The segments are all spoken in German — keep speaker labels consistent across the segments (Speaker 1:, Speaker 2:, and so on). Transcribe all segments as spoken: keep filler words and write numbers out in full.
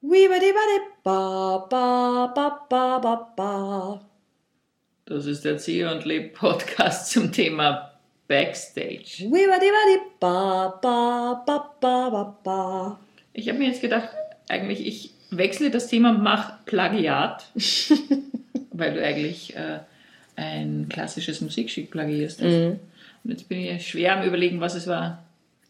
Speaker 1: Ba, ba, ba, ba, ba, ba.
Speaker 2: Das ist der Zieh und Leb Podcast zum Thema Backstage.
Speaker 1: Ba, ba, ba, ba, ba, ba.
Speaker 2: Ich habe mir jetzt gedacht, eigentlich ich wechsle das Thema und mache Plagiat, weil du eigentlich äh, ein klassisches Musikstück plagiierst.
Speaker 1: Mhm.
Speaker 2: Und jetzt bin ich schwer am Überlegen, was es war.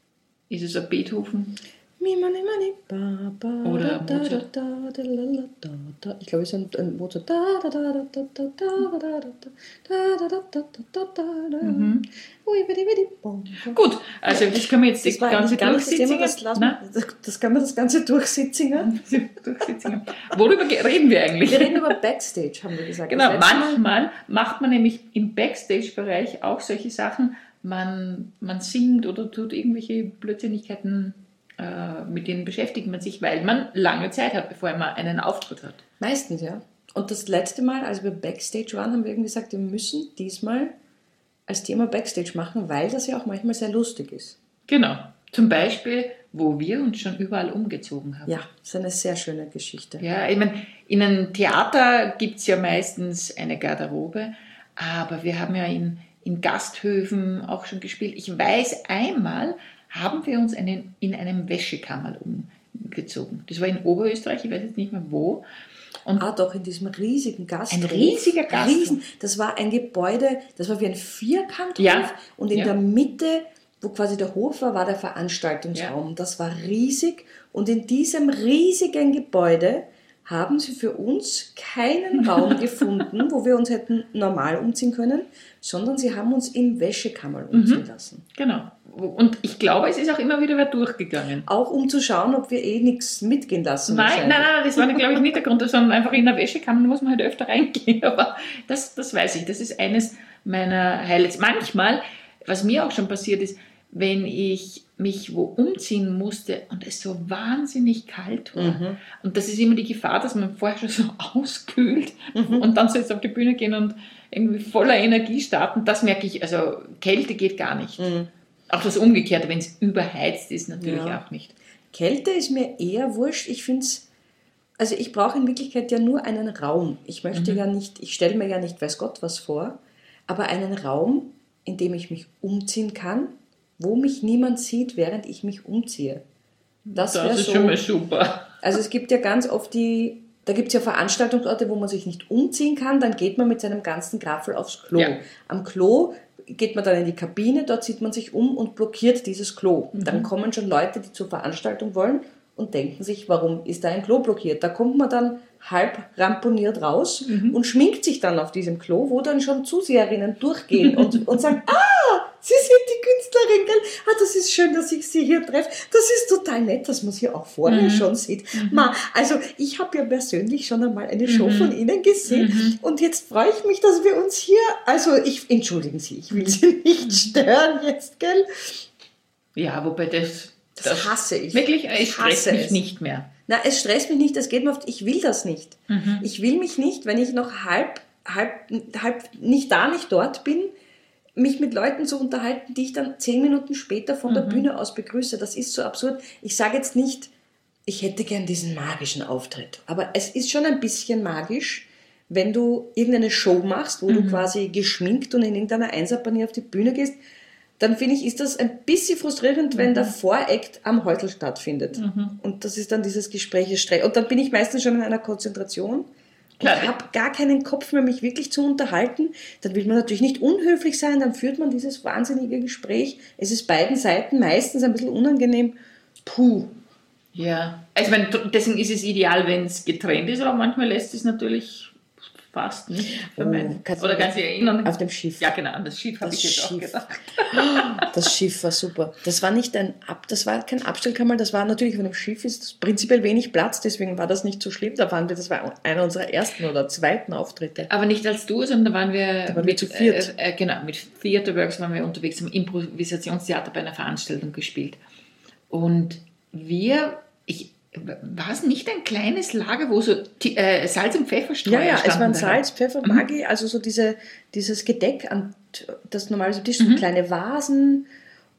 Speaker 2: Ist es ein Beethoven?
Speaker 1: Mi, mani, mani, ba, ba,
Speaker 2: Oder
Speaker 1: da,
Speaker 2: Mozart.
Speaker 1: da, da, da, la, la, da, da. Ich glaube, es ist ein, ein Mozart. Da, da, da, da, da, da, da, da, da, da, da, da, da, da, da, da.
Speaker 2: Mhm.
Speaker 1: Ui, widi, widi, bom, bom.
Speaker 2: Gut, also das können wir jetzt
Speaker 1: Das
Speaker 2: die
Speaker 1: war
Speaker 2: ganze
Speaker 1: eigentlich gar nicht das Thema,
Speaker 2: Durchsitzung.
Speaker 1: das, lassen wir- das kann man das Ganze durchsitzen.
Speaker 2: Durchsitzung. Worüber ge- reden wir eigentlich?
Speaker 1: Wir reden über Backstage, haben wir gesagt.
Speaker 2: Genau,
Speaker 1: Das letzte Mal-
Speaker 2: manchmal macht man nämlich im Backstage-Bereich auch solche Sachen. Man, man singt oder tut irgendwelche Blödsinnigkeiten, äh, mit denen beschäftigt man sich, weil man lange Zeit hat, bevor man einen Auftritt hat.
Speaker 1: Meistens, ja. Und das letzte Mal, als wir Backstage waren, haben wir irgendwie gesagt, wir müssen diesmal als Thema Backstage machen, weil das ja auch manchmal sehr lustig ist.
Speaker 2: Genau. Zum Beispiel, wo wir uns schon überall umgezogen haben.
Speaker 1: Ja, das ist eine sehr schöne Geschichte.
Speaker 2: Ja, ich meine, in einem Theater gibt es ja meistens eine Garderobe, aber wir haben ja in, in Gasthöfen auch schon gespielt. Ich weiß, einmal haben wir uns einen, in einem Wäschekammer umgezogen. Das war in Oberösterreich, ich weiß jetzt nicht mehr wo. Und
Speaker 1: Ah, doch, in diesem riesigen Gasthof.
Speaker 2: Ein riesiger Gasthof.
Speaker 1: Riesen, das war ein Gebäude, das war wie ein Vierkanthof.
Speaker 2: Ja,
Speaker 1: Und in
Speaker 2: ja.
Speaker 1: der Mitte, wo quasi der Hof war, war der Veranstaltungsraum. Das war riesig. Und in diesem riesigen Gebäude haben sie für uns keinen Raum gefunden, wo wir uns hätten normal umziehen können, sondern sie haben uns im Wäschekammer umziehen lassen.
Speaker 2: genau. Und ich glaube, es ist auch immer wieder wer durchgegangen.
Speaker 1: Auch um zu schauen, ob wir eh nichts mitgehen lassen.
Speaker 2: Nein, nein,
Speaker 1: wahrscheinlich.
Speaker 2: nein, das war, glaube ich, nicht der Grund, sondern einfach in der Wäschekammer muss man halt öfter reingehen. Aber das, das weiß ich, das ist eines meiner Highlights. Manchmal, was mir auch schon passiert ist, wenn ich mich wo umziehen musste und es so wahnsinnig kalt war.
Speaker 1: Mhm.
Speaker 2: Und das ist immer die Gefahr, dass man vorher schon so auskühlt
Speaker 1: Mhm.
Speaker 2: und dann so jetzt auf die Bühne gehen und irgendwie voller Energie starten. Das merke ich, also Kälte geht gar nicht.
Speaker 1: Mhm.
Speaker 2: Auch das Umgekehrte, wenn es überheizt ist, natürlich
Speaker 1: Ja.
Speaker 2: auch nicht.
Speaker 1: Kälte ist mir eher wurscht. Ich finde es, also ich brauche in Wirklichkeit ja nur einen Raum. Ich möchte
Speaker 2: Mhm.
Speaker 1: ja nicht, ich stelle mir ja nicht, weiß Gott, was vor, aber einen Raum, in dem ich mich umziehen kann, wo mich niemand sieht, während ich mich umziehe. Das,
Speaker 2: Das
Speaker 1: wäre
Speaker 2: ist
Speaker 1: so.
Speaker 2: schon mal super.
Speaker 1: Also es gibt ja ganz oft die, da gibt es ja Veranstaltungsorte, wo man sich nicht umziehen kann, dann geht man mit seinem ganzen Graffel aufs Klo.
Speaker 2: Ja.
Speaker 1: Am Klo geht man dann in die Kabine, dort zieht man sich um und blockiert dieses Klo.
Speaker 2: Mhm.
Speaker 1: Dann kommen schon Leute, die zur Veranstaltung wollen und denken sich, warum ist da ein Klo blockiert? Da kommt man dann halb ramponiert raus
Speaker 2: Mhm.
Speaker 1: und schminkt sich dann auf diesem Klo, wo dann schon Zuseherinnen durchgehen und, und sagen, ah, Sie sind die Künstlerin, gell? Ah, das ist schön, dass ich Sie hier treffe. Das ist total nett, dass man Sie auch vorher
Speaker 2: Mhm.
Speaker 1: schon sieht. Ma, also ich habe ja persönlich schon einmal eine Show von Ihnen gesehen
Speaker 2: Mhm.
Speaker 1: und jetzt freue ich mich, dass wir uns hier, also ich, entschuldigen Sie, ich will Sie nicht stören jetzt, gell?
Speaker 2: Ja, wobei das,
Speaker 1: Das hasse ich.
Speaker 2: wirklich, es
Speaker 1: Ich
Speaker 2: stresst
Speaker 1: hasse
Speaker 2: mich
Speaker 1: es.
Speaker 2: nicht mehr.
Speaker 1: Na, es stresst mich nicht, es geht mir oft, ich will das nicht.
Speaker 2: Mhm.
Speaker 1: Ich will mich nicht, wenn ich noch halb, halb, halb nicht da, nicht dort bin, mich mit Leuten zu unterhalten, die ich dann zehn Minuten später von der Bühne aus begrüße. Das ist so absurd. Ich sage jetzt nicht, ich hätte gern diesen magischen Auftritt. Aber es ist schon ein bisschen magisch, wenn du irgendeine Show machst, wo du quasi geschminkt und in irgendeiner Einserpanier auf die Bühne gehst, dann finde ich, ist das ein bisschen frustrierend, wenn der Voract am Häusl stattfindet. Und das ist dann dieses Gespräch. Stress. Und dann bin ich meistens schon in einer Konzentration.
Speaker 2: Klar.
Speaker 1: Ich habe gar keinen Kopf mehr, mich wirklich zu unterhalten. Dann will man natürlich nicht unhöflich sein, dann führt man dieses wahnsinnige Gespräch. Es ist beiden Seiten meistens ein bisschen unangenehm. Puh.
Speaker 2: Ja, also ich meine, deswegen ist es ideal, wenn es getrennt ist, aber manchmal lässt es natürlich fast nicht vermeiden.
Speaker 1: Oh, kannst du
Speaker 2: Oder
Speaker 1: mich
Speaker 2: kannst du dich erinnern?
Speaker 1: Auf dem Schiff.
Speaker 2: Ja, genau, an das Schiff habe
Speaker 1: Das
Speaker 2: ich jetzt auch
Speaker 1: Schiff.
Speaker 2: gedacht.
Speaker 1: Das Schiff war super. Das war nicht ein Ab, das war kein Abstellkammer, das war natürlich, auf einem Schiff ist prinzipiell wenig Platz, deswegen war das nicht so schlimm. Da waren wir, das war einer unserer ersten oder zweiten Auftritte.
Speaker 2: Aber nicht als du, sondern da waren wir,
Speaker 1: Da waren wir
Speaker 2: mit,
Speaker 1: zu viert.
Speaker 2: Äh, äh, genau, mit Theaterworks waren wir unterwegs, haben Improvisationstheater bei einer Veranstaltung gespielt. Und wir, ich, war es nicht ein kleines Lager, wo so T- äh, Salz und Pfefferstreuer
Speaker 1: Ja, ja, es
Speaker 2: standen
Speaker 1: waren
Speaker 2: daher?
Speaker 1: Salz, Pfeffer, Maggi, also so diese, dieses Gedeck, an, das normale Tisch, so kleine Vasen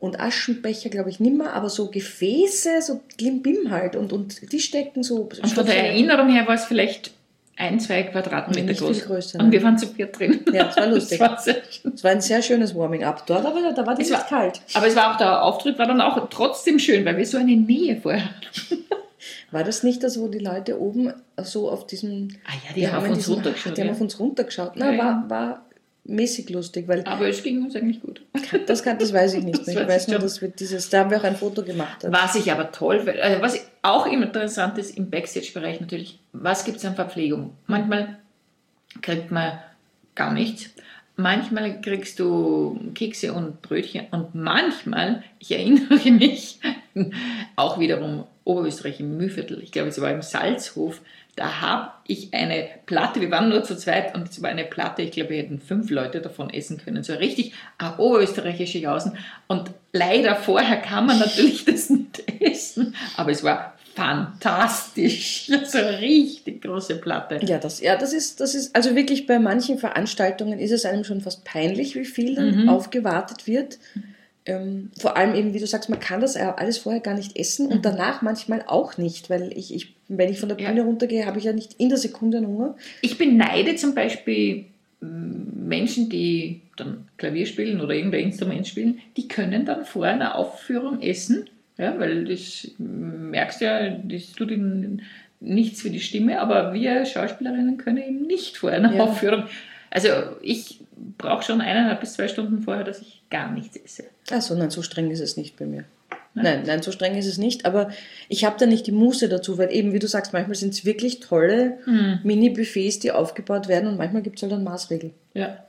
Speaker 1: und Aschenbecher, glaube ich, nimmer, aber so Gefäße, so Klimbim halt und, und die steckten so.
Speaker 2: Und von der Erinnerung her war es vielleicht ein, zwei Quadratmeter
Speaker 1: nicht
Speaker 2: groß.
Speaker 1: Viel größer,
Speaker 2: und
Speaker 1: ne?
Speaker 2: wir waren zu viert drin.
Speaker 1: Ja, das war lustig.
Speaker 2: Das war sehr schön.
Speaker 1: Es war ein sehr schönes Warming-up dort, aber da war es nicht kalt.
Speaker 2: Aber es war auch, der Auftritt war dann auch trotzdem schön, weil wir so eine Nähe vorher hatten.
Speaker 1: War das nicht das, wo die Leute oben so auf diesem...
Speaker 2: Ah ja, die haben auf uns
Speaker 1: diesem,
Speaker 2: runtergeschaut.
Speaker 1: Die haben
Speaker 2: ja.
Speaker 1: auf uns runtergeschaut. Na,
Speaker 2: Ja,
Speaker 1: war, war mäßig lustig, weil...
Speaker 2: Aber es ging uns eigentlich gut.
Speaker 1: Das, kann, das weiß ich nicht
Speaker 2: Das
Speaker 1: mehr. Ich
Speaker 2: weiß
Speaker 1: weiß
Speaker 2: ich
Speaker 1: nur,
Speaker 2: schon.
Speaker 1: dass wir dieses... Da haben wir auch ein Foto gemacht.
Speaker 2: Was ich aber toll finde, also was auch immer interessant ist im Backstage-Bereich natürlich, was gibt es an Verpflegung? Manchmal kriegt man gar nichts. Manchmal kriegst du Kekse und Brötchen und manchmal, ich erinnere mich, auch wiederum Oberösterreich im Mühlviertel, ich glaube es war im Salzhof, da habe ich eine Platte, wir waren nur zu zweit und es war eine Platte, ich glaube wir hätten fünf Leute davon essen können, so richtig ein oberösterreichische Jausen und leider vorher kann man natürlich das nicht essen, aber es war fantastisch, so eine richtig große Platte.
Speaker 1: Ja, das, ja das, ist, das ist, also wirklich bei manchen Veranstaltungen ist es einem schon fast peinlich, wie viel dann
Speaker 2: Mhm.
Speaker 1: aufgewartet wird. Ähm, vor allem eben, wie du sagst, man kann das alles vorher gar nicht essen und danach manchmal auch nicht, weil ich, ich wenn ich von der
Speaker 2: Ja.
Speaker 1: Bühne runtergehe, habe ich ja nicht in der Sekunde einen Hunger.
Speaker 2: Ich beneide zum Beispiel mm, Menschen, die dann Klavier spielen oder irgendein Instrument spielen, die können dann vor einer Aufführung essen, ja, weil das mm, merkst ja, das tut ihnen nichts für die Stimme, aber wir Schauspielerinnen können eben nicht vor einer
Speaker 1: Ja.
Speaker 2: Aufführung. Also ich brauche schon eineinhalb bis zwei Stunden vorher, dass ich gar nichts esse.
Speaker 1: Achso, nein, so streng ist es nicht bei mir.
Speaker 2: Nein?
Speaker 1: Nein, nein, so streng ist es nicht, aber ich habe da nicht die Muße dazu, weil eben, wie du sagst, manchmal sind es wirklich tolle
Speaker 2: Hm.
Speaker 1: Mini-Buffets, die aufgebaut werden und manchmal gibt es halt dann Maßregel
Speaker 2: Ja.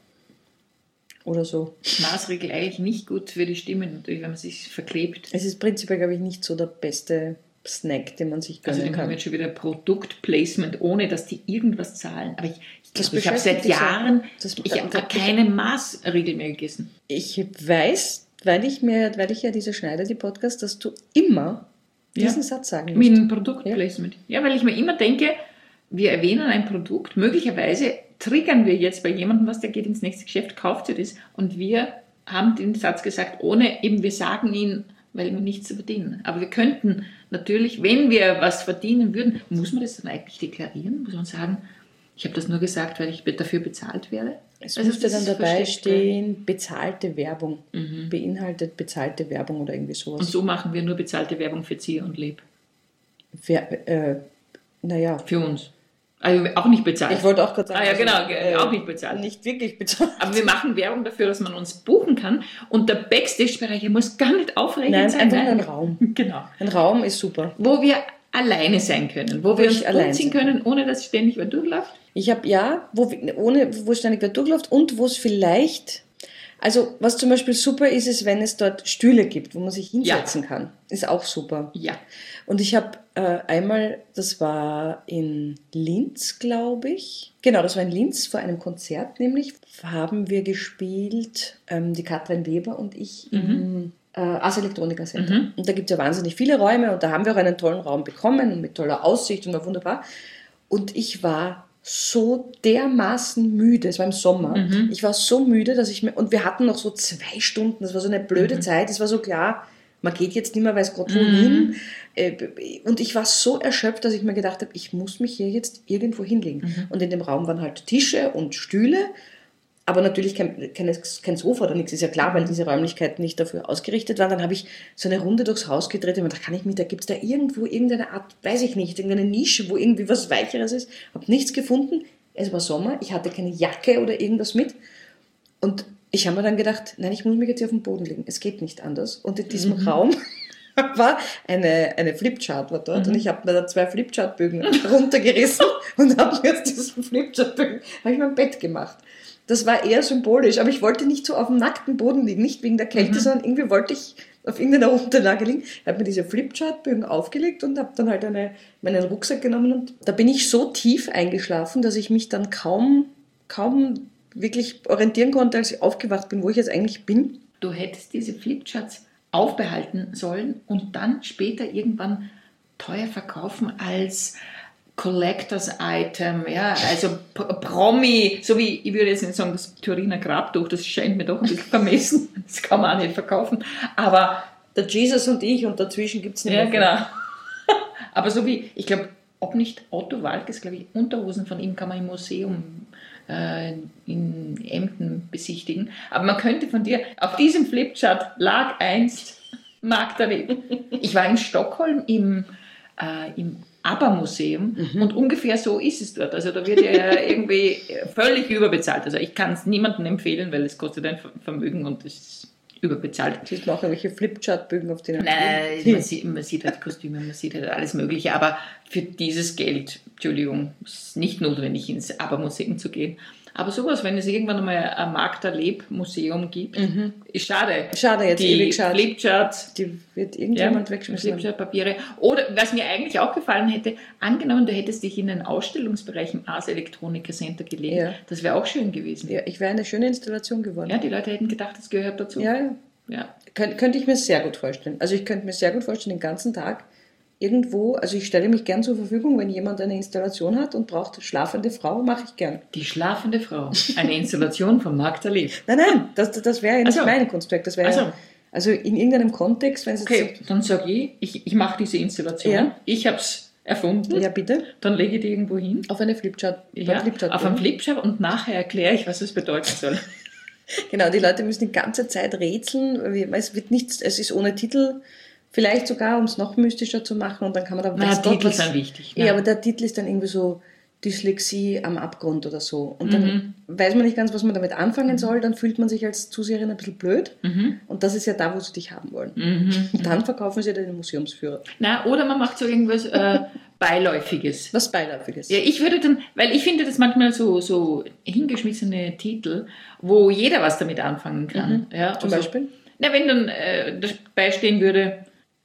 Speaker 1: oder so.
Speaker 2: Maßregel eigentlich nicht gut für die Stimme, natürlich, wenn man sich verklebt.
Speaker 1: Es ist prinzipiell, glaube ich, nicht so der beste Snack, den man sich
Speaker 2: Also
Speaker 1: gönnen
Speaker 2: dann haben
Speaker 1: kann.
Speaker 2: wir jetzt schon wieder Produktplacement, ohne dass die irgendwas zahlen. Aber ich, ich,
Speaker 1: Das
Speaker 2: glaub, ich habe seit
Speaker 1: beschäftigt dich
Speaker 2: Jahren,
Speaker 1: ja. Das-
Speaker 2: ich habe
Speaker 1: da-
Speaker 2: keine Maßregel mehr gegessen.
Speaker 1: Ich weiß, weil ich mir, weil ich ja diese schneide, die Podcast, dass du immer diesen
Speaker 2: Ja.
Speaker 1: Satz sagen
Speaker 2: Mit
Speaker 1: musst.
Speaker 2: dem Produktplacement. Ja. ja, weil ich mir immer denke, wir erwähnen ein Produkt, möglicherweise triggern wir jetzt bei jemandem was, der geht ins nächste Geschäft, kauft sich das und wir haben den Satz gesagt, ohne eben, wir sagen ihn, weil wir nichts zu verdienen. Aber wir könnten natürlich, wenn wir was verdienen würden, muss man das dann eigentlich deklarieren? Muss man sagen, ich habe das nur gesagt, weil ich dafür bezahlt werde?
Speaker 1: Es
Speaker 2: Also
Speaker 1: müsste
Speaker 2: das
Speaker 1: dann
Speaker 2: ist
Speaker 1: dabei
Speaker 2: versteckt,
Speaker 1: stehen, bezahlte Werbung.
Speaker 2: Mhm.
Speaker 1: Beinhaltet bezahlte Werbung oder irgendwie sowas.
Speaker 2: Und so machen wir nur bezahlte Werbung für Zier und Leb.
Speaker 1: Wer, äh, naja,
Speaker 2: Für uns. Also auch nicht bezahlt.
Speaker 1: ich wollte auch gerade sagen,
Speaker 2: Ah ja, genau,
Speaker 1: also,
Speaker 2: ge- auch nicht bezahlt.
Speaker 1: Nicht wirklich bezahlt.
Speaker 2: Aber wir machen Werbung dafür, dass man uns buchen kann. Und der Backstage-Bereich muss gar nicht aufregend
Speaker 1: Nein,
Speaker 2: sein.
Speaker 1: einfach
Speaker 2: Nein.
Speaker 1: ein Raum.
Speaker 2: Genau.
Speaker 1: Ein Raum ist super.
Speaker 2: Wo wir alleine sein können. Wo wir
Speaker 1: Wirklich
Speaker 2: uns
Speaker 1: allein
Speaker 2: umziehen
Speaker 1: sein
Speaker 2: können, ohne dass ständig wer durchläuft.
Speaker 1: Ich habe ja, wo, ohne, wo es ständig wer durchläuft und wo es vielleicht, also was zum Beispiel super ist, ist, wenn es dort Stühle gibt, wo man sich hinsetzen
Speaker 2: Ja.
Speaker 1: kann. Ist auch super.
Speaker 2: Ja.
Speaker 1: Und ich habe äh, einmal, das war in Linz, glaube ich. Genau, das war in Linz vor einem Konzert, nämlich haben wir gespielt, ähm, die Katrin Weber und ich im äh, Ars Electronica Center.
Speaker 2: Mhm.
Speaker 1: Und da gibt es ja wahnsinnig viele Räume und da haben wir auch einen tollen Raum bekommen mit toller Aussicht und war wunderbar. Und ich war so dermaßen müde, es war im Sommer,
Speaker 2: Mhm.
Speaker 1: ich war so müde, dass ich mir, und wir hatten noch so zwei Stunden, das war so eine blöde
Speaker 2: Mhm.
Speaker 1: Zeit, es war so klar, man geht jetzt nicht mehr, weiß Gott
Speaker 2: Mhm.
Speaker 1: wohin. Äh, Und ich war so erschöpft, dass ich mir gedacht habe, ich muss mich hier jetzt irgendwo hinlegen.
Speaker 2: Mhm.
Speaker 1: Und in dem Raum waren halt Tische und Stühle, aber natürlich kein, kein, kein Sofa oder nichts, ist ja klar, weil diese Räumlichkeiten nicht dafür ausgerichtet waren. Dann habe ich so eine Runde durchs Haus gedreht und da kann ich mich, da gibt es da irgendwo irgendeine Art, weiß ich nicht, irgendeine Nische, wo irgendwie was Weicheres ist. Habe nichts gefunden. Es war Sommer, ich hatte keine Jacke oder irgendwas mit. Und ich habe mir dann gedacht, nein, ich muss mich jetzt hier auf den Boden legen. Es geht nicht anders. Und in diesem
Speaker 2: Mhm.
Speaker 1: Raum war eine, eine Flipchart war dort
Speaker 2: Mhm.
Speaker 1: und ich habe mir da zwei Flipchartbögen runtergerissen und habe mir jetzt diesen Flipchartbögen habe ich mein Bett gemacht. Das war eher symbolisch, aber ich wollte nicht so auf dem nackten Boden liegen, nicht wegen der Kälte,
Speaker 2: Mhm.
Speaker 1: sondern irgendwie wollte ich auf irgendeiner Unterlage liegen. Ich habe mir diese Flipchartbögen aufgelegt und habe dann halt eine, meinen Rucksack genommen und da bin ich so tief eingeschlafen, dass ich mich dann kaum, kaum wirklich orientieren konnte, als ich aufgewacht bin, wo ich jetzt eigentlich bin.
Speaker 2: Du hättest diese Flipcharts aufbehalten sollen und dann später irgendwann teuer verkaufen als Collectors Item, ja, also Promi, so wie, ich würde jetzt nicht sagen, das Turiner Grabtuch, das scheint mir doch ein bisschen vermessen, das kann man auch nicht verkaufen, aber
Speaker 1: der Jesus und ich und dazwischen gibt es nicht
Speaker 2: ja,
Speaker 1: mehr.
Speaker 2: Genau. Aber so wie, ich glaube, ob nicht Otto Walkes, glaube ich, Unterhosen von ihm kann man im Museum äh, in Emden besichtigen, aber man könnte von dir, auf diesem Flipchart lag einst Magda Leb. Ich war in Stockholm im, äh, im ABBA-Museum mhm. und ungefähr so ist es dort. Also da wird ja irgendwie völlig überbezahlt. Also ich kann es niemandem empfehlen, weil es kostet ein Vermögen und es ist überbezahlt.
Speaker 1: Siehst du auch irgendwelche Flipchart-Bögen auf denen?
Speaker 2: Nein, man sieht, man sieht halt Kostüme, man sieht halt alles Mögliche, aber für dieses Geld, Entschuldigung, ist es nicht notwendig, ins ABBA-Museum zu gehen. Aber sowas, wenn es irgendwann einmal ein Magda Leb-Museum gibt, mhm. ist schade.
Speaker 1: Schade, jetzt
Speaker 2: die
Speaker 1: ewig schade.
Speaker 2: Flipcharts.
Speaker 1: Die wird irgendjemand
Speaker 2: ja,
Speaker 1: wegschmeißen.
Speaker 2: Flipchart-Papiere. Oder, was mir eigentlich auch gefallen hätte, angenommen, du hättest dich in den Ausstellungsbereich im Ars Electronica Center gelegt, ja. Das wäre auch schön gewesen.
Speaker 1: Ja, ich wäre eine schöne Installation geworden.
Speaker 2: Ja, die Leute hätten gedacht, das gehört dazu.
Speaker 1: Ja, ja. ja. Kön- könnte ich mir sehr gut vorstellen. Also ich könnte mir sehr gut vorstellen, den ganzen Tag irgendwo, also ich stelle mich gern zur Verfügung, wenn jemand eine Installation hat und braucht schlafende Frau, mache ich gern.
Speaker 2: Die schlafende Frau, eine Installation von Magda Leb.
Speaker 1: Nein, nein, das, das wäre ja nicht
Speaker 2: also,
Speaker 1: mein Kunstwerk, das wäre
Speaker 2: also,
Speaker 1: ja, also in irgendeinem Kontext, wenn es
Speaker 2: okay,
Speaker 1: jetzt...
Speaker 2: dann sage ich, ich, ich mache diese Installation, ja. Ich habe es erfunden.
Speaker 1: Ja, bitte.
Speaker 2: Dann lege ich die irgendwo hin.
Speaker 1: Auf eine Flipchart.
Speaker 2: Ja, Flipchart auf einem Flipchart und nachher erkläre ich, was es bedeuten soll.
Speaker 1: Genau, die Leute müssen die ganze Zeit rätseln, es wird nichts, es ist ohne Titel... Vielleicht sogar, um es noch mystischer zu machen und dann kann man da...
Speaker 2: Na, Titel sind wichtig.
Speaker 1: Ja, aber der Titel ist dann irgendwie so Dyslexie am Abgrund oder so. Und dann mhm. weiß man nicht ganz, was man damit anfangen soll, dann fühlt man sich als Zuseherin ein bisschen blöd mhm. und das ist ja da, wo sie dich haben wollen. Mhm. Und dann verkaufen sie den Museumsführer.
Speaker 2: Na, oder man macht so irgendwas äh, Beiläufiges.
Speaker 1: Was Beiläufiges?
Speaker 2: Ja, ich würde dann, weil ich finde das manchmal so, so hingeschmissene Titel, wo jeder was damit anfangen kann.
Speaker 1: Mhm.
Speaker 2: Ja,
Speaker 1: Zum
Speaker 2: also,
Speaker 1: Beispiel?
Speaker 2: Na, wenn dann äh, dabei stehen würde,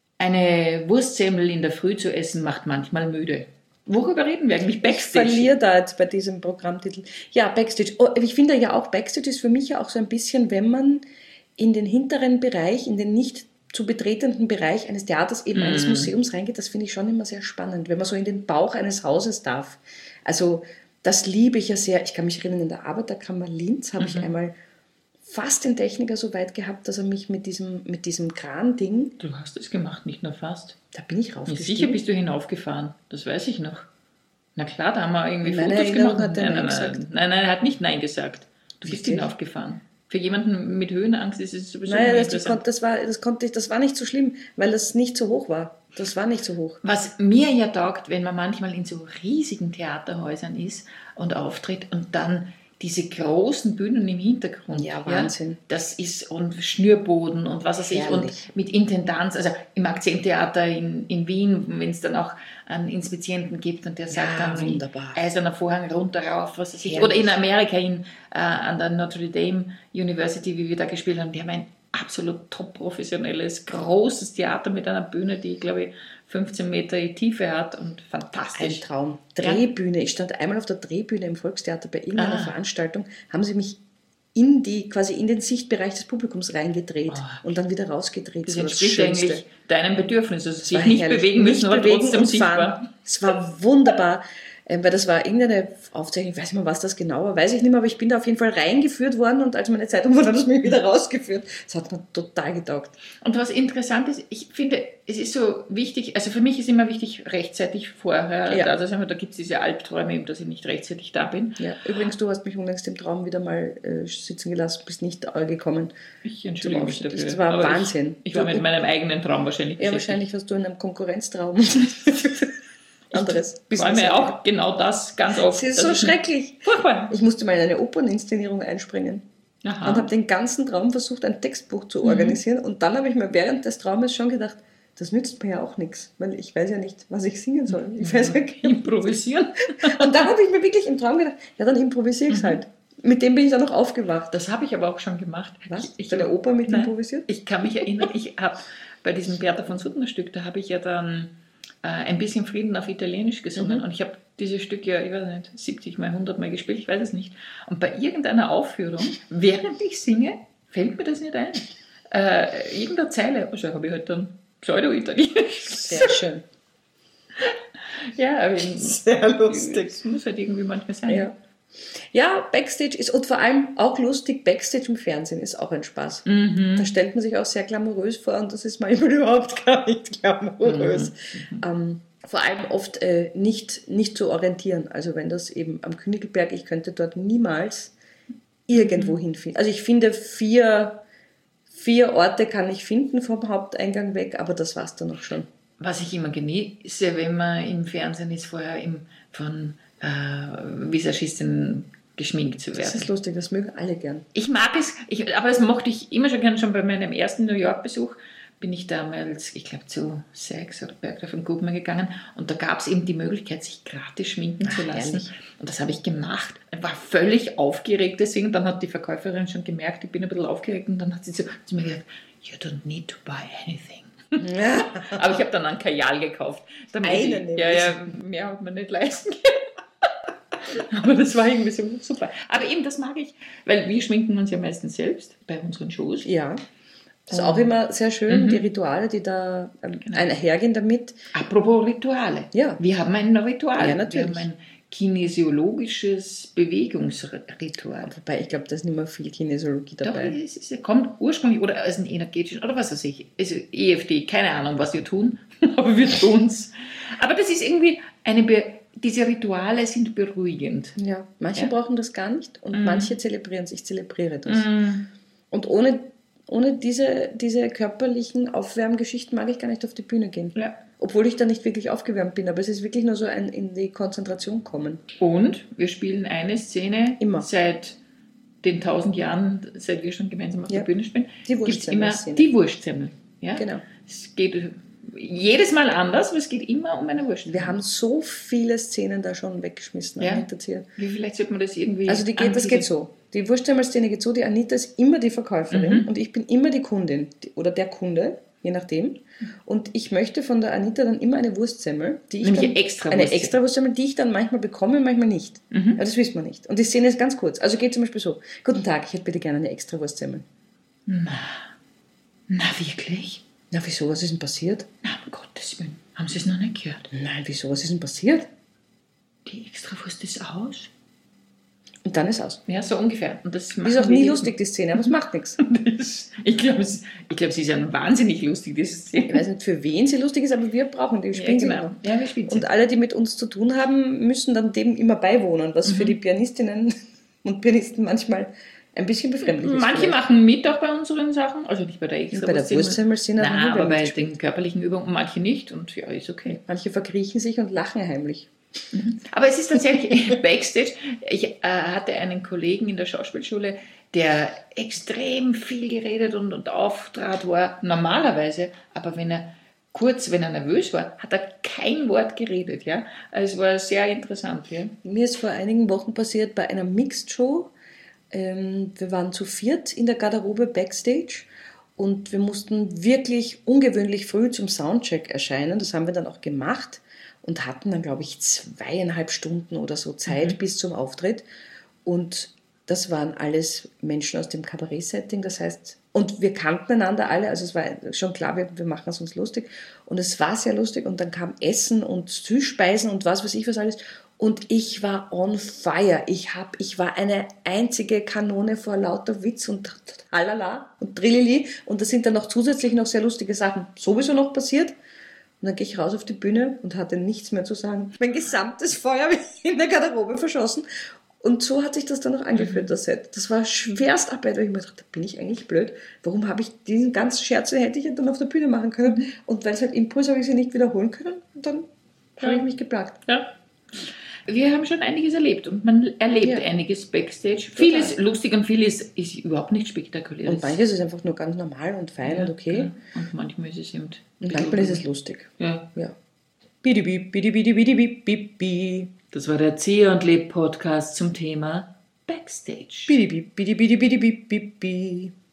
Speaker 2: eine Wurstsemmel in der Früh zu essen macht manchmal müde. Worüber reden wir eigentlich? Backstage?
Speaker 1: Ich verliere da jetzt bei diesem Programmtitel. Ja, Backstage. Oh, ich finde ja auch, Backstage ist für mich ja auch so ein bisschen, wenn man in den hinteren Bereich, in den nicht zu betretenden Bereich eines Theaters, eben mm. eines Museums reingeht, das finde ich schon immer sehr spannend, wenn man so in den Bauch eines Hauses darf. Also das liebe ich ja sehr. Ich kann mich erinnern, in der Arbeiterkammer Linz habe mhm. ich einmal fast den Techniker so weit gehabt, dass er mich mit diesem, mit diesem Kran-Ding...
Speaker 2: Du hast es gemacht, nicht nur fast.
Speaker 1: Da bin ich raufgestiegen.
Speaker 2: Sicher bist du hinaufgefahren, das weiß ich noch. Na klar, da haben wir irgendwie
Speaker 1: Meine
Speaker 2: Fotos
Speaker 1: Erinnerung
Speaker 2: gemacht.
Speaker 1: Hat er
Speaker 2: nein,
Speaker 1: nein,
Speaker 2: nein,
Speaker 1: gesagt.
Speaker 2: Nein, nein, nein, er hat nicht Nein gesagt. Du bist
Speaker 1: Wirklich?
Speaker 2: hinaufgefahren. Für jemanden mit Höhenangst ist es sowieso
Speaker 1: Nein,
Speaker 2: nicht
Speaker 1: das, das, das, war, das, konnte ich, das war nicht so schlimm, weil das nicht so hoch war. Das war nicht so hoch.
Speaker 2: Was mir ja taugt, wenn man manchmal in so riesigen Theaterhäusern ist und auftritt und dann diese großen Bühnen im Hintergrund.
Speaker 1: Ja, Wahnsinn.
Speaker 2: Ja, das ist, und Schnürboden und was weiß ich, und mit Intendanz, also im Akzenttheater in, in Wien, wenn es dann auch einen Inspizienten gibt und der sagt
Speaker 1: ja,
Speaker 2: dann
Speaker 1: wunderbar.
Speaker 2: Eiserner Vorhang runter rauf, was weiß ich. Oder in Amerika in, äh, an der Notre Dame University, wie wir da gespielt haben, die haben ein absolut top professionelles, großes Theater mit einer Bühne, die, glaube ich, fünfzehn Meter Tiefe hat und fantastisch.
Speaker 1: Ein Traum. Drehbühne. Ich stand einmal auf der Drehbühne im Volkstheater bei irgendeiner ah. Veranstaltung, haben sie mich in die, quasi in den Sichtbereich des Publikums reingedreht oh. und dann wieder rausgedreht.
Speaker 2: Das entspricht eigentlich deinem Bedürfnis, also sich nicht
Speaker 1: herrlich.
Speaker 2: bewegen müssen, aber
Speaker 1: bewegen
Speaker 2: trotzdem sichtbar.
Speaker 1: Es war wunderbar. Weil das war irgendeine Aufzeichnung, ich weiß nicht mehr, was das genau war, weiß ich nicht mehr, aber ich bin da auf jeden Fall reingeführt worden und als meine Zeitung wurde, hat es mich wieder rausgeführt. Das hat mir total getaugt.
Speaker 2: Und was interessant ist, ich finde, es ist so wichtig, also für mich ist immer wichtig, rechtzeitig vorher, ja. da, also da gibt es diese Albträume, eben, dass ich nicht rechtzeitig da bin.
Speaker 1: Ja, übrigens, du hast mich unlängst im Traum wieder mal äh, sitzen gelassen, bist nicht äh, gekommen.
Speaker 2: Ich entschuldige mich dafür.
Speaker 1: Das war
Speaker 2: aber
Speaker 1: Wahnsinn.
Speaker 2: Ich, ich war mit meinem eigenen Traum wahrscheinlich
Speaker 1: Ja, wahrscheinlich warst du in einem Konkurrenztraum. Anderes.
Speaker 2: Ich war mir auch genau das ganz oft.
Speaker 1: Das ist so schrecklich.
Speaker 2: Furchtbar.
Speaker 1: Ich musste mal in eine Operninszenierung einspringen. Aha. Und habe den ganzen Traum versucht, ein Textbuch zu organisieren. Mhm. Und dann habe ich mir während des Traumes schon gedacht, das nützt mir ja auch nichts, weil ich weiß ja nicht, was ich singen soll. Ich weiß ja gar
Speaker 2: Improvisieren.
Speaker 1: Und dann habe ich mir wirklich im Traum gedacht, ja, dann improvisiere ich es mhm. halt. Mit dem bin ich dann noch aufgewacht.
Speaker 2: Das habe ich aber auch schon gemacht.
Speaker 1: Was? Ich, Deine Oper mit nein, improvisiert?
Speaker 2: Ich kann mich erinnern, ich habe bei diesem Bertha von Suttner Stück, da habe ich ja dann ein bisschen Frieden auf Italienisch gesungen mhm. und ich habe dieses Stück ja, ich weiß nicht, siebzig mal, hundert Mal gespielt, ich weiß es nicht. Und bei irgendeiner Aufführung, während ich singe, fällt mir das nicht ein. Äh, irgendeine Zeile, also habe ich halt dann Pseudo-Italienisch.
Speaker 1: Sehr schön.
Speaker 2: Ja, aber
Speaker 1: sehr lustig.
Speaker 2: Es muss halt irgendwie manchmal sein.
Speaker 1: Ja. Ja, Backstage ist, und vor allem auch lustig, Backstage im Fernsehen ist auch ein Spaß.
Speaker 2: Mhm.
Speaker 1: Da stellt man sich auch sehr glamourös vor und das ist manchmal überhaupt gar nicht glamourös. Mhm. Ähm, vor allem oft äh, nicht, nicht zu orientieren. Also wenn das eben am Königelberg, ich könnte dort niemals irgendwo mhm. hinfinden. Also ich finde vier, vier Orte kann ich finden vom Haupteingang weg, aber das war's dann auch schon.
Speaker 2: Was ich immer genieße, wenn man im Fernsehen ist, vorher im, von äh, Visagistin geschminkt zu werden.
Speaker 1: Das ist lustig, das mögen alle gern.
Speaker 2: Ich mag es, ich, aber das mochte ich immer schon gern. Schon bei meinem ersten New York-Besuch bin ich damals, ich glaube, zu Saks oder Bergdorf und Goodman gegangen und da gab es eben die Möglichkeit, sich gratis schminken Ach, zu lassen. Ehrlich? Und das habe ich gemacht. Ich war völlig aufgeregt deswegen. Dann hat die Verkäuferin schon gemerkt, ich bin ein bisschen aufgeregt und dann hat sie so zu mir gesagt, you don't need to buy anything. Ja. Aber ich habe dann einen Kajal gekauft. Damit
Speaker 1: Einen
Speaker 2: ich, ja, ja, mehr hat man nicht leisten können. Aber das war irgendwie so super. Aber eben, das mag ich, weil wir schminken uns ja meistens selbst bei unseren Shows.
Speaker 1: Ja. Das ist auch immer sehr schön, mhm. die Rituale, die da ähm, genau. einhergehen damit.
Speaker 2: Apropos Rituale.
Speaker 1: Ja.
Speaker 2: Wir haben ein Ritual.
Speaker 1: Ja, natürlich.
Speaker 2: Wir haben ein kinesiologisches Bewegungsritual.
Speaker 1: Wobei, ich glaube, da ist nicht mehr viel Kinesiologie dabei.
Speaker 2: Doch, es ist, kommt ursprünglich oder aus einem energetischen, oder was weiß ich, also E F T, keine Ahnung, was wir tun, aber wir tun es. Aber das ist irgendwie eine, Be- diese Rituale sind beruhigend.
Speaker 1: Ja, manche ja? brauchen das gar nicht und mm. manche zelebrieren es. Ich zelebriere das.
Speaker 2: Mm.
Speaker 1: Und ohne, ohne diese, diese körperlichen Aufwärmgeschichten mag ich gar nicht auf die Bühne gehen.
Speaker 2: Ja.
Speaker 1: Obwohl ich da nicht wirklich aufgewärmt bin, aber es ist wirklich nur so ein in die Konzentration kommen.
Speaker 2: Und wir spielen eine Szene
Speaker 1: immer.
Speaker 2: Seit den tausend Jahren, seit wir schon gemeinsam auf ja. der Bühne spielen.
Speaker 1: Die Wurstsemmel-Szene.
Speaker 2: Die Wurstsemmel. Ja?
Speaker 1: Genau.
Speaker 2: Es geht jedes Mal anders, aber es geht immer um eine Wurstsemmel.
Speaker 1: Wir haben so viele Szenen da schon weggeschmissen.
Speaker 2: Ja?
Speaker 1: Anita,
Speaker 2: Wie vielleicht sollte man das irgendwie...
Speaker 1: Also die geht, das geht so. Die Wurstsemmel-Szene geht so, die Anita ist immer die Verkäuferin mhm. und ich bin immer die Kundin oder der Kunde, je nachdem. Und ich möchte von der Anita dann immer eine Wurstsemmel, die ich dann,
Speaker 2: extra
Speaker 1: eine extra Wurstsemmel, die ich dann manchmal bekomme, manchmal nicht.
Speaker 2: Mhm.
Speaker 1: Aber das wissen wir nicht. Und die Szene ist ganz kurz. Also geht zum Beispiel so: Guten Tag, ich hätte bitte gerne eine extra Wurstsemmel.
Speaker 2: Na, na wirklich?
Speaker 1: Na, wieso? Was ist denn passiert?
Speaker 2: Na, um Gottes Willen. Haben Sie es noch nicht gehört?
Speaker 1: Nein, wieso? Was ist denn passiert?
Speaker 2: Die Extrawurst ist aus.
Speaker 1: Und dann ist aus.
Speaker 2: Ja, so ungefähr. Und das
Speaker 1: ist auch nie lustig, die Szene, aber es macht nichts.
Speaker 2: Ich glaube, ich glaub, sie ist ja wahnsinnig lustig, diese Szene.
Speaker 1: Ich weiß nicht, für wen sie lustig ist, aber wir brauchen die. Wir spielen
Speaker 2: ja, genau.
Speaker 1: sie immer.
Speaker 2: Ja, wir spielen sie.
Speaker 1: Und alle, die mit uns zu tun haben, müssen dann dem immer beiwohnen, was mhm. für die Pianistinnen und Pianisten manchmal ein bisschen befremdlich ist.
Speaker 2: Manche vielleicht. machen mit auch bei unseren Sachen, also nicht bei der extra
Speaker 1: Bei der Wurstsemmel-Szene.
Speaker 2: Nein, aber bei den körperlichen Übungen und manche nicht und ja, ist okay.
Speaker 1: Manche verkriechen sich und lachen heimlich.
Speaker 2: Mhm. Aber es ist tatsächlich Backstage. Ich äh, hatte einen Kollegen in der Schauspielschule, der extrem viel geredet und, und auftrat war, normalerweise, aber wenn er kurz, wenn er nervös war, hat er kein Wort geredet. Ja? Also es war sehr interessant. Ja?
Speaker 1: Mir ist vor einigen Wochen passiert bei einer Mixed-Show. Ähm, wir waren zu viert in der Garderobe Backstage und wir mussten wirklich ungewöhnlich früh zum Soundcheck erscheinen. Das haben wir dann auch gemacht. Und hatten dann, glaube ich, zweieinhalb Stunden oder so Zeit mhm. bis zum Auftritt. Und das waren alles Menschen aus dem Kabarett-Setting. Das heißt, und wir kannten einander alle. Also es war schon klar, wir, wir machen es uns lustig. Und es war sehr lustig. Und dann kam Essen und Süßspeisen und was weiß ich was alles. Und ich war on fire. Ich, hab, ich war eine einzige Kanone vor lauter Witz und Halala und Trillili. Und da sind dann noch zusätzlich noch sehr lustige Sachen sowieso noch passiert. Und dann gehe ich raus auf die Bühne und hatte nichts mehr zu sagen. Mein gesamtes Feuer in der Garderobe verschossen. Und so hat sich das dann noch angefühlt, mhm. das Set. Das war schwerst Arbeit, weil ich mir dachte, bin ich eigentlich blöd? Warum habe ich diesen ganzen Scherz, hätte ich dann auf der Bühne machen können? Mhm. Und weil es halt Impuls habe ich sie nicht wiederholen können. Und dann ja. habe ich mich geplagt.
Speaker 2: Ja. Wir haben schon einiges erlebt und man erlebt ja. einiges Backstage. Total. Vieles lustig und vieles ist überhaupt nicht spektakulär.
Speaker 1: Und manches ist einfach nur ganz normal und fein ja, und okay.
Speaker 2: Ja. Und manchmal ist es eben...
Speaker 1: Und manchmal ist es lustig.
Speaker 2: Ja.
Speaker 1: ja. Bidi bidi bidi bidi bidi bidi.
Speaker 2: Das war der Zieher und Leb Podcast zum Thema Backstage.
Speaker 1: Bidi bidi bidi bidi bidi bidi.